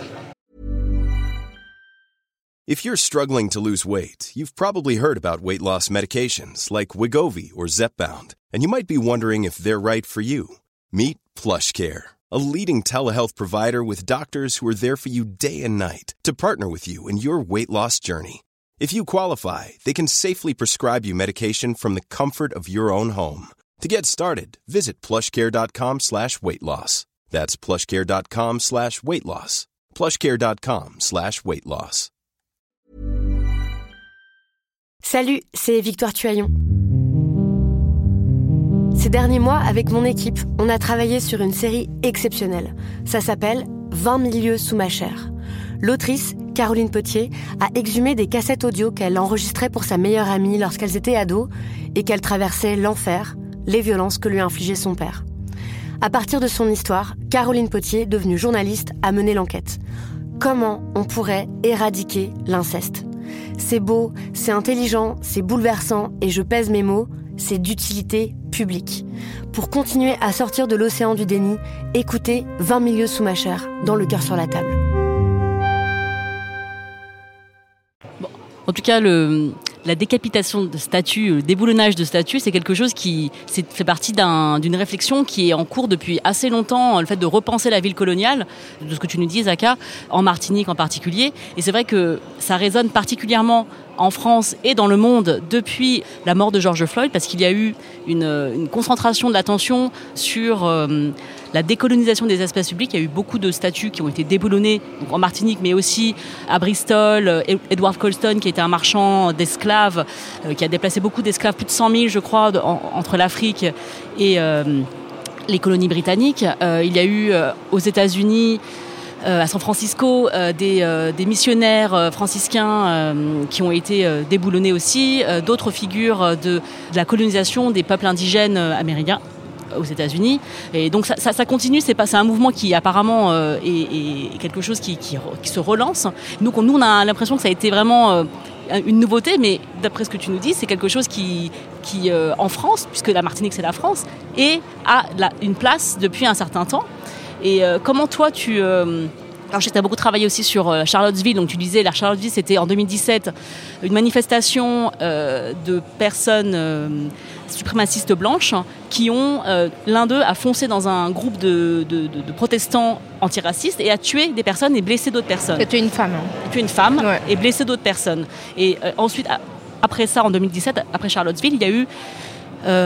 If you're struggling to lose weight, you've probably heard about weight loss medications like Wegovy or Zepbound, and you might be wondering if they're right for you. Meet PlushCare, a leading telehealth provider with doctors who are there for you day and night to partner with you in your weight loss journey. If you qualify, they can safely prescribe you medication from the comfort of your own home. To get started, visit plushcare.com slash weight loss. That's plushcare.com slash weight loss. plushcare.com slash weight loss. Salut, c'est Victoire Tuaillon. Ces derniers mois, avec mon équipe, on a travaillé sur une série exceptionnelle. Ça s'appelle vingt mille lieues sous ma chair. L'autrice, Caroline Potier, a exhumé des cassettes audio qu'elle enregistrait pour sa meilleure amie lorsqu'elles étaient ados et qu'elle traversait l'enfer, les violences que lui infligeait son père. À partir de son histoire, Caroline Potier, devenue journaliste, a mené l'enquête. Comment on pourrait éradiquer l'inceste ? C'est beau, c'est intelligent, c'est bouleversant et je pèse mes mots, c'est d'utilité publique. Pour continuer à sortir de l'océan du déni, écoutez vingt mille lieues sous ma chair, dans Le cœur sur la table. Bon, en tout cas, le, la décapitation de statues, le déboulonnage de statues, c'est quelque chose qui c'est, fait partie d'un, d'une réflexion qui est en cours depuis assez longtemps, le fait de repenser la ville coloniale, de ce que tu nous dis, Zaka, en Martinique en particulier. Et c'est vrai que ça résonne particulièrement en France et dans le monde depuis la mort de George Floyd, parce qu'il y a eu une, une concentration de l'attention sur euh, la décolonisation des espaces publics. Il y a eu beaucoup de statues qui ont été déboulonnées, donc en Martinique, mais aussi à Bristol. Edward Colston, qui était un marchand d'esclaves, euh, qui a déplacé beaucoup d'esclaves, plus de cent mille, je crois, de, en, entre l'Afrique et euh, les colonies britanniques. Euh, il y a eu euh, aux États-Unis, Euh, à San Francisco, euh, des, euh, des missionnaires euh, franciscains euh, qui ont été euh, déboulonnés aussi, euh, d'autres figures de, de la colonisation des peuples indigènes euh, amérindiens euh, aux États-Unis. Et donc ça, ça, ça continue, c'est, pas, c'est un mouvement qui apparemment euh, est, est quelque chose qui, qui, qui se relance. Donc nous, on a l'impression que ça a été vraiment euh, une nouveauté, mais d'après ce que tu nous dis, c'est quelque chose qui, qui euh, en France, puisque la Martinique c'est la France, et a la, une place depuis un certain temps. Et euh, comment toi tu... Euh... Alors je sais que tu as beaucoup travaillé aussi sur euh, Charlottesville, donc tu disais, la Charlottesville c'était en deux mille dix-sept une manifestation euh, de personnes euh, suprémacistes blanches qui ont, euh, l'un d'eux a foncé dans un groupe de, de, de, de protestants antiracistes et a tué des personnes et blessé d'autres personnes. Tu as tué une femme. Hein. Tué une femme ouais. Et blessé d'autres personnes. Et euh, ensuite, après ça, en deux mille dix-sept, après Charlottesville, il y a eu... Euh,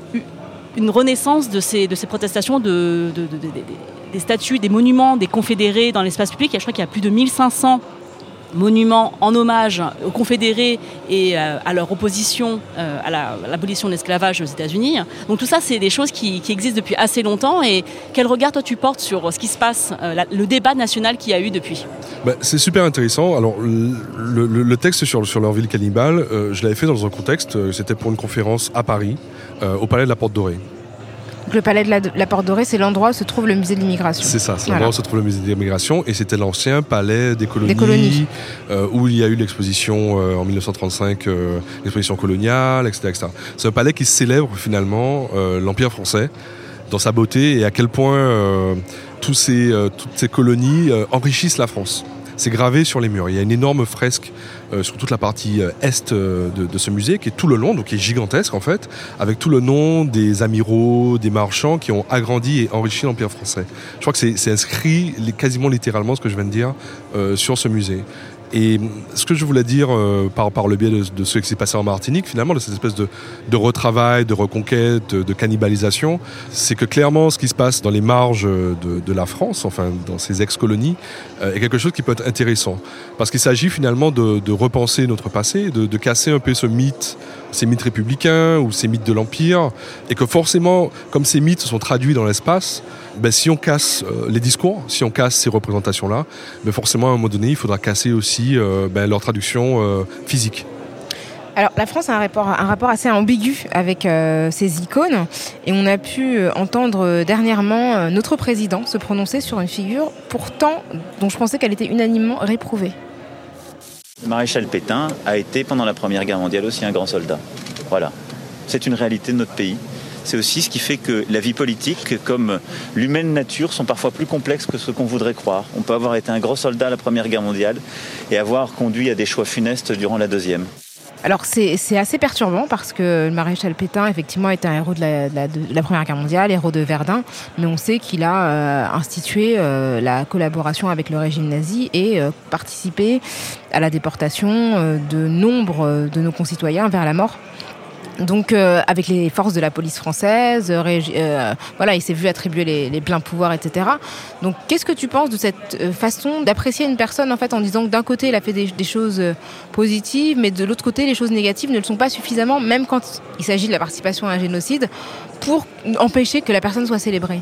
une renaissance de ces, de ces protestations, de, de, de, de, de, des statues, des monuments, des confédérés dans l'espace public. Je crois qu'il y a plus de mille cinq cents monuments en hommage aux confédérés et euh, à leur opposition euh, à, la, à l'abolition de l'esclavage aux États-Unis. Donc tout ça, c'est des choses qui, qui existent depuis assez longtemps. Et quel regard toi tu portes sur ce qui se passe, euh, la, le débat national qu'il y a eu depuis ? Bah, c'est super intéressant. Alors le, le, le texte sur, sur leur ville cannibale, euh, je l'avais fait dans un contexte, euh, c'était pour une conférence à Paris, euh, au Palais de la Porte Dorée. Donc le palais de la, de la Porte Dorée, c'est l'endroit où se trouve le musée de l'immigration. C'est ça, c'est voilà. l'endroit où se trouve le musée de l'immigration, et c'était l'ancien palais des colonies, des colonies. Euh, où il y a eu l'exposition euh, en dix-neuf cent trente-cinq, euh, l'exposition coloniale, et cetera, et cetera. C'est un palais qui célèbre finalement euh, l'Empire français dans sa beauté et à quel point euh, tous ces, euh, toutes ces colonies euh, enrichissent la France. C'est gravé sur les murs. Il y a une énorme fresque euh, sur toute la partie euh, est euh, de, de ce musée qui est tout le long, donc qui est gigantesque en fait, avec tout le nom des amiraux, des marchands qui ont agrandi et enrichi l'Empire français. Je crois que c'est, c'est inscrit quasiment littéralement ce que je viens de dire euh, sur ce musée. Et ce que je voulais dire euh, par, par le biais de, de ce qui s'est passé en Martinique, finalement, de cette espèce de, de retravail, de reconquête, de, de cannibalisation, c'est que clairement, ce qui se passe dans les marges de, de la France, enfin dans ces ex-colonies, euh, est quelque chose qui peut être intéressant. Parce qu'il s'agit finalement de, de repenser notre passé, de, de casser un peu ce mythe, ces mythes républicains ou ces mythes de l'Empire, et que forcément, comme ces mythes sont traduits dans l'espace, ben, si on casse euh, les discours, si on casse ces représentations-là, ben, forcément à un moment donné, il faudra casser aussi euh, ben, leur traduction euh, physique. Alors, la France a un rapport, un rapport assez ambigu avec euh, ces icônes, et on a pu euh, entendre euh, dernièrement euh, notre président se prononcer sur une figure pourtant dont je pensais qu'elle était unanimement réprouvée. Le maréchal Pétain a été pendant la Première Guerre mondiale aussi un grand soldat. Voilà, c'est une réalité de notre pays. C'est aussi ce qui fait que la vie politique, comme l'humaine nature, sont parfois plus complexes que ce qu'on voudrait croire. On peut avoir été un gros soldat à la Première Guerre mondiale et avoir conduit à des choix funestes durant la Deuxième. Alors c'est, c'est assez perturbant parce que le maréchal Pétain effectivement était un héros de la, de la, de la Première Guerre mondiale, héros de Verdun, mais on sait qu'il a euh, institué euh, la collaboration avec le régime nazi et euh, participé à la déportation euh, de nombre de nos concitoyens vers la mort. Donc euh, avec les forces de la police française, euh, régi- euh, voilà, il s'est vu attribuer les, les pleins pouvoirs, et cetera. Donc qu'est-ce que tu penses de cette euh, façon d'apprécier une personne en fait en disant que d'un côté il a fait des, des choses euh, positives, mais de l'autre côté les choses négatives ne le sont pas suffisamment, même quand il s'agit de la participation à un génocide, pour empêcher que la personne soit célébrée.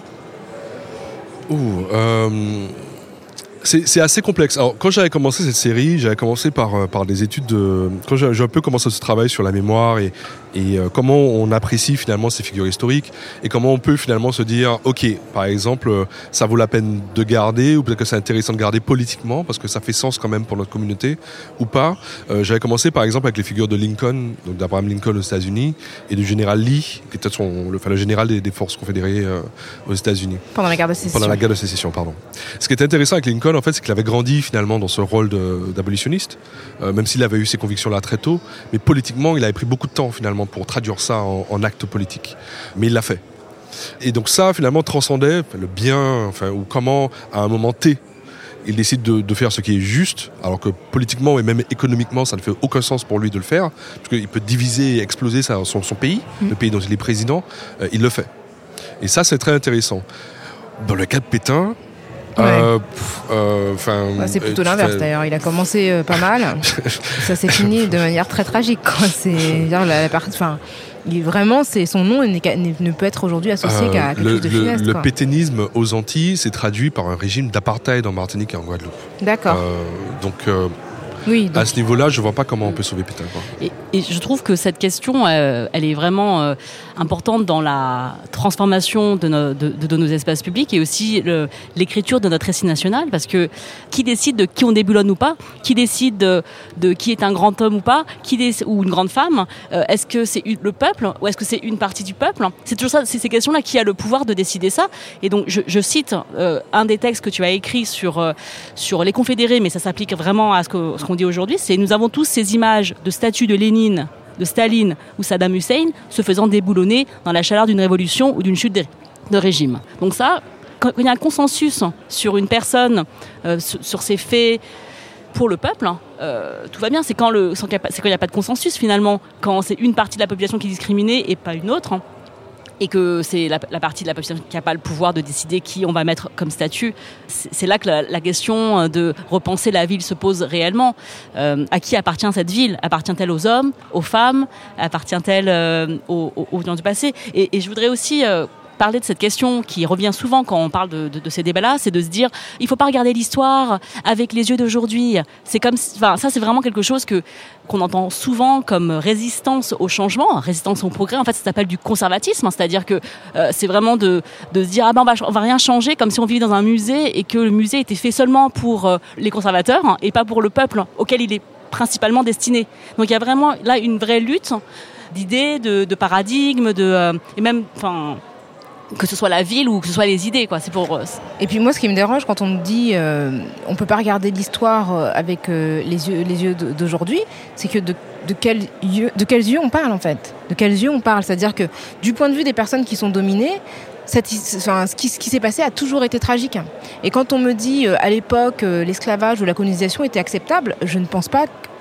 Ouh, euh... C'est, c'est assez complexe. Alors, quand j'avais commencé cette série, j'avais commencé par, euh, par des études de... Quand j'ai, j'ai un peu commencé ce travail sur la mémoire et, et euh, comment on apprécie finalement ces figures historiques et comment on peut finalement se dire, ok, par exemple, euh, ça vaut la peine de garder ou peut-être que c'est intéressant de garder politiquement parce que ça fait sens quand même pour notre communauté ou pas. Euh, j'avais commencé par exemple avec les figures de Lincoln, donc d'Abraham Lincoln aux États-Unis et du général Lee, qui était son, le, enfin, le général des, des forces confédérées euh, aux États-Unis. Pendant la guerre de sécession. Pendant la guerre de sécession, pardon. Ce qui était intéressant avec Lincoln, en fait, c'est qu'il avait grandi finalement dans ce rôle de, d'abolitionniste, euh, même s'il avait eu ces convictions-là très tôt, mais politiquement, il avait pris beaucoup de temps finalement pour traduire ça en, en acte politique. Mais il l'a fait. Et donc ça, finalement, transcendait le bien, enfin, ou comment, à un moment T, il décide de, de faire ce qui est juste, alors que politiquement et même économiquement, ça ne fait aucun sens pour lui de le faire, parce qu'il peut diviser et exploser sa, son, son pays, mmh. le pays dont il est président, euh, il le fait. Et ça, c'est très intéressant. Dans le cas de Pétain, Ouais. Euh, euh, bah, c'est plutôt euh, l'inverse d'ailleurs. Il a commencé euh, pas mal. Ça s'est fini de manière très tragique. Quoi. C'est la, la partie. Enfin, il, vraiment, c'est son nom n'est, ne peut être aujourd'hui associé euh, qu'à quelque le, chose de funeste. Le, quoi. le pétainisme aux Antilles s'est traduit par un régime d'apartheid en Martinique et en Guadeloupe. D'accord. Euh, donc. Euh, Oui, donc... À ce niveau-là, je ne vois pas comment on peut sauver Pétain. Quoi. Et, et je trouve que cette question, euh, elle est vraiment euh, importante dans la transformation de, nos, de, de, de nos espaces publics et aussi le, l'écriture de notre récit national. Parce que qui décide de qui on déboulonne ou pas, qui décide de, de qui est un grand homme ou pas, qui décide, ou une grande femme, euh, est-ce que c'est le peuple ou est-ce que c'est une partie du peuple ? C'est toujours ça, c'est ces questions-là qui a le pouvoir de décider ça. Et donc, je, je cite euh, un des textes que tu as écrit sur, euh, sur les confédérés, mais ça s'applique vraiment à ce, que, ce qu'on dit aujourd'hui, c'est nous avons tous ces images de statues de Lénine, de Staline ou Saddam Hussein se faisant déboulonner dans la chaleur d'une révolution ou d'une chute de, de régime. Donc ça, quand il y a un consensus sur une personne, euh, sur, sur ses faits pour le peuple, euh, tout va bien. C'est quand, le, c'est quand il n'y a pas de consensus finalement, quand c'est une partie de la population qui est discriminée et pas une autre. Et que c'est la, la partie de la population qui n'a pas le pouvoir de décider qui on va mettre comme statut. C'est, c'est là que la, la question de repenser la ville se pose réellement. Euh, à qui appartient cette ville ? Appartient-elle aux hommes, aux femmes ? Appartient-elle euh, aux, aux, aux gens du passé ? et, et je voudrais aussi... Euh, parler de cette question qui revient souvent quand on parle de, de, de ces débats-là, c'est de se dire il ne faut pas regarder l'histoire avec les yeux d'aujourd'hui. C'est comme, enfin, ça, c'est vraiment quelque chose que, qu'on entend souvent comme résistance au changement, résistance au progrès. En fait, ça s'appelle du conservatisme, hein, c'est-à-dire que euh, c'est vraiment de, de se dire ah ben, on va, on va rien changer, comme si on vivait dans un musée et que le musée était fait seulement pour euh, les conservateurs hein, et pas pour le peuple auquel il est principalement destiné. Donc il y a vraiment là une vraie lutte d'idées, de, de paradigmes, de, euh, et même... enfin. Que ce soit la ville ou que ce soit les idées, quoi. C'est pour. Et puis moi, ce qui me dérange quand on me dit, euh, on peut pas regarder l'histoire avec euh, les yeux, les yeux d'aujourd'hui, c'est que de, de quels yeux, de quels yeux on parle en fait, de quels yeux on parle. C'est-à-dire que du point de vue des personnes qui sont dominées, cette, enfin, ce, qui, ce qui s'est passé a toujours été tragique. Et quand on me dit, euh, à l'époque, euh, l'esclavage ou la colonisation était acceptable, je ne pense pas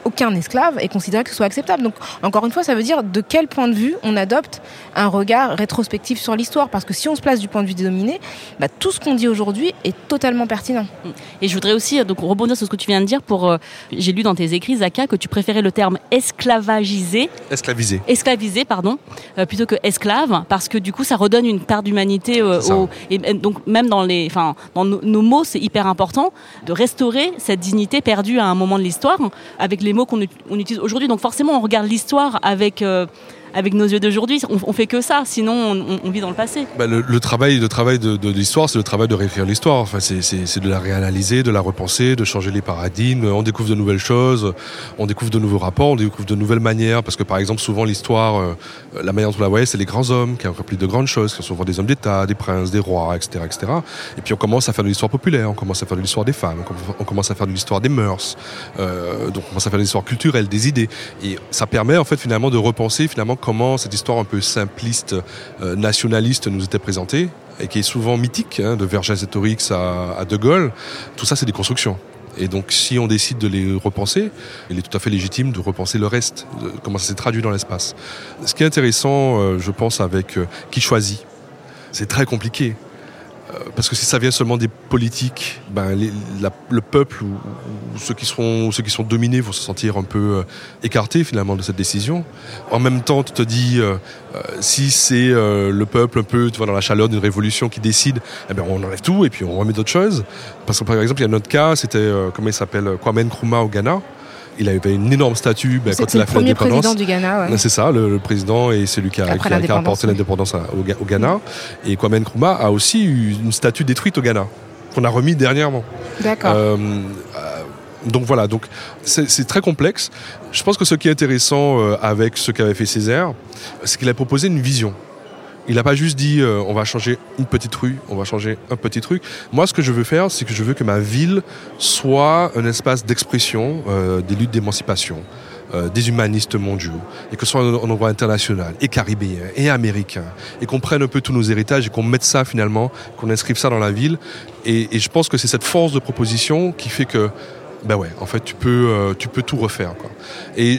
aucun esclave est considéré que ce soit acceptable. Donc, encore une fois, ça veut dire de quel point de vue on adopte un regard rétrospectif sur l'histoire. Parce que si on se place du point de vue des dominés, bah, tout ce qu'on dit aujourd'hui est totalement pertinent. Et je voudrais aussi donc, rebondir sur ce que tu viens de dire. Pour, euh, j'ai lu dans tes écrits, Zaka, que tu préférais le terme esclavagisé. Esclavisé. Esclavisé, pardon, euh, plutôt que esclave, parce que du coup, ça redonne une part d'humanité. Euh, au, et, et donc, même dans, les, dans nos, nos mots, c'est hyper important de restaurer cette dignité perdue à un moment de l'histoire, avec les mots qu'on on utilise aujourd'hui. Donc forcément, on regarde l'histoire avec... Euh, avec nos yeux d'aujourd'hui, on, on fait que ça, sinon on, on vit dans le passé. Bah le, le travail, le travail de, de l'histoire, c'est le travail de réécrire l'histoire. Enfin, c'est, c'est, c'est de la réanalyser, de la repenser, de changer les paradigmes. On découvre de nouvelles choses, on découvre de nouveaux rapports, on découvre de nouvelles manières. Parce que par exemple, souvent l'histoire, euh, la manière dont on la voyait, c'est les grands hommes qui accomplissent de grandes choses, qui sont souvent des hommes d'État, des princes, des rois, et cetera, et cetera. Et puis on commence à faire de l'histoire populaire, on commence à faire de l'histoire des femmes, on commence à faire de l'histoire des mœurs, euh, donc on commence à faire de l'histoire culturelle, des idées. Et ça permet en fait finalement de repenser finalement comment cette histoire un peu simpliste, euh, nationaliste nous était présentée, et qui est souvent mythique, hein, de Vergingétorix à, à De Gaulle. Tout ça, c'est des constructions. Et donc, si on décide de les repenser, il est tout à fait légitime de repenser le reste, de comment ça s'est traduit dans l'espace. Ce qui est intéressant, euh, je pense, avec euh, qui choisit, c'est très compliqué. Parce que si ça vient seulement des politiques, ben les, la, le peuple ou, ou ceux qui seront, ceux qui sont dominés vont se sentir un peu euh, écartés finalement de cette décision. En même temps, tu te dis, euh, euh, si c'est euh, le peuple un peu, tu vois, dans la chaleur d'une révolution qui décide, eh ben on enlève tout et puis on remet d'autres choses. Parce que par exemple, il y a notre cas, c'était euh, comment il s'appelle, Kwame Nkrumah au Ghana. Il avait une énorme statue ben, quand il a fait l'indépendance. C'est le premier président du Ghana. Ouais. C'est ça, le, le président et celui qui a, qui a, qui a apporté l'indépendance au, au Ghana. Mmh. Et Kwame Nkrumah a aussi eu une statue détruite au Ghana, qu'on a remis dernièrement. D'accord. Euh, donc voilà, donc c'est, c'est très complexe. Je pense que ce qui est intéressant euh, avec ce qu'avait fait Césaire, c'est qu'il a proposé une vision. Il n'a pas juste dit euh, on va changer une petite rue, on va changer un petit truc. Moi, ce que je veux faire, c'est que je veux que ma ville soit un espace d'expression euh, des luttes d'émancipation, euh, des humanistes mondiaux, et que ce soit un, un endroit international, et caribéen, et américain, et qu'on prenne un peu tous nos héritages et qu'on mette ça finalement, qu'on inscrive ça dans la ville. Et, et je pense que c'est cette force de proposition qui fait que, ben ouais, en fait, tu peux, euh, tu peux tout refaire, quoi. Et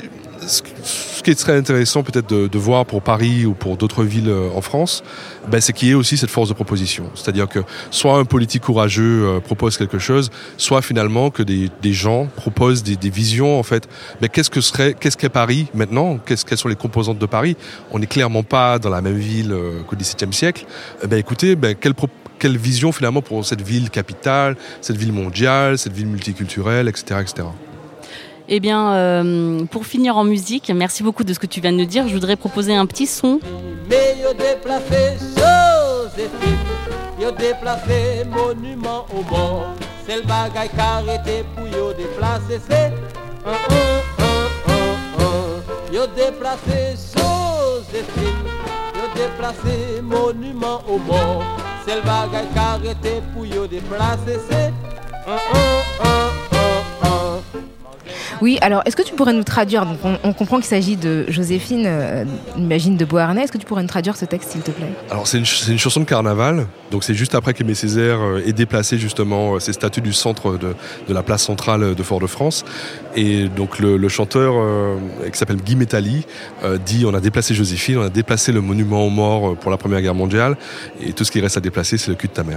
ce qui est très intéressant peut-être de, de voir pour Paris ou pour d'autres villes en France, ben c'est qu'il y ait aussi cette force de proposition. C'est-à-dire que soit un politique courageux euh, propose quelque chose, soit finalement que des, des gens proposent des, des visions en fait. Mais qu'est-ce que serait, qu'est-ce qu'est Paris maintenant ? Qu'est-ce, quelles sont les composantes de Paris ? On n'est clairement pas dans la même ville euh, qu'au dix-septième siècle. Eh ben écoutez, ben quelle pro- quelle vision finalement pour cette ville capitale, cette ville mondiale, cette ville multiculturelle, et cetera, et cetera. Eh bien, euh, pour finir en musique, merci beaucoup de ce que tu viens de nous dire. Je voudrais proposer un petit son. Mais yo déplacé Joséphine, yo déplacé monument au mort. C'est le bagaille carrété pour yo déplacer, c'est un, un, un, un, un. Yo déplacé Joséphine, yo déplacé monument au mort. C'est le bagaille carrété pour yo déplacer, c'est un, un, un, un, un. Oui, alors est-ce que tu pourrais nous traduire, donc on, on comprend qu'il s'agit de Joséphine, euh, imagine de Beauharnais, est-ce que tu pourrais nous traduire ce texte s'il te plaît ? Alors c'est une, c'est une chanson de carnaval, donc c'est juste après qu'Aimé Césaire ait déplacé justement ses statues du centre de, de la place centrale de Fort-de-France, et donc le, le chanteur euh, qui s'appelle Guy Métally euh, dit on a déplacé Joséphine, on a déplacé le monument aux morts pour la Première Guerre mondiale, et tout ce qui reste à déplacer c'est le cul de ta mère.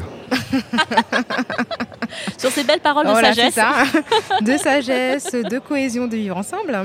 Sur ces belles paroles de voilà, sagesse. C'est ça. De sagesse, de cohésion, de vivre ensemble.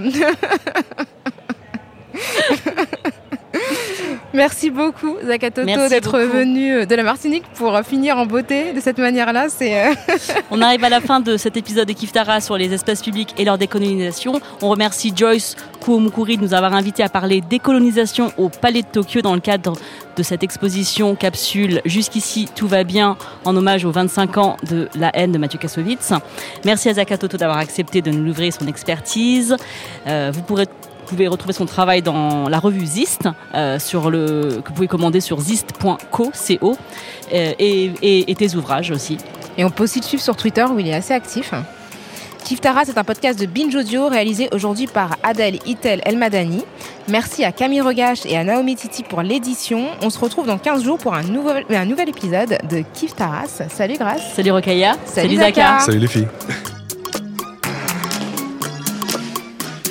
Merci beaucoup Zaka Toto Merci d'être beaucoup. venu de la Martinique pour finir en beauté de cette manière-là. C'est On arrive à la fin de cet épisode de Kiftara sur les espaces publics et leur décolonisation. On remercie Joyce Kuomukuri de nous avoir invités à parler décolonisation au Palais de Tokyo dans le cadre de cette exposition capsule Jusqu'ici tout va bien en hommage aux vingt-cinq ans de la haine de Mathieu Kassovitz. Merci à Zaka Toto d'avoir accepté de nous livrer son expertise. Euh, vous pourrez Vous pouvez retrouver son travail dans la revue Zist, euh, sur le, que vous pouvez commander sur zist point co, C O, euh, et, et, et tes ouvrages aussi. Et on peut aussi le suivre sur Twitter où il est assez actif. Kiftara, c'est un podcast de Binge Audio réalisé aujourd'hui par Adèle Itel Elmadani. Merci à Camille Regache et à Naomi Titi pour l'édition. On se retrouve dans quinze jours pour un nouvel, un nouvel épisode de Kiftaras. Salut Grace. Salut Rokhaya. Salut, Salut Zaka. Salut les filles.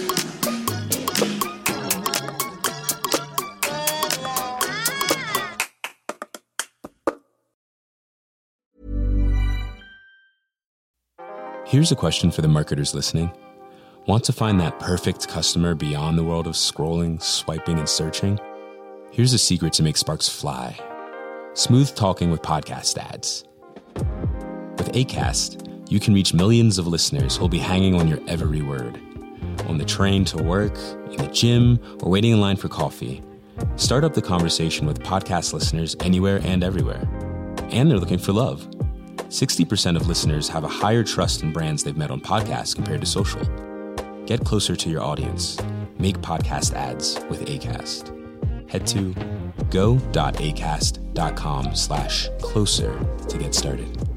Here's a question for the marketers listening. Want to find that perfect customer beyond the world of scrolling, swiping, and searching? Here's a secret to make sparks fly. Smooth talking with podcast ads. With Acast, you can reach millions of listeners who'll be hanging on your every word. On the train to work, in the gym, or waiting in line for coffee. Start up the conversation with podcast listeners anywhere and everywhere. And they're looking for love. sixty percent of listeners have a higher trust in brands they've met on podcasts compared to social. Get closer to your audience. Make podcast ads with Acast. Head to go.acast.com slash closer to get started.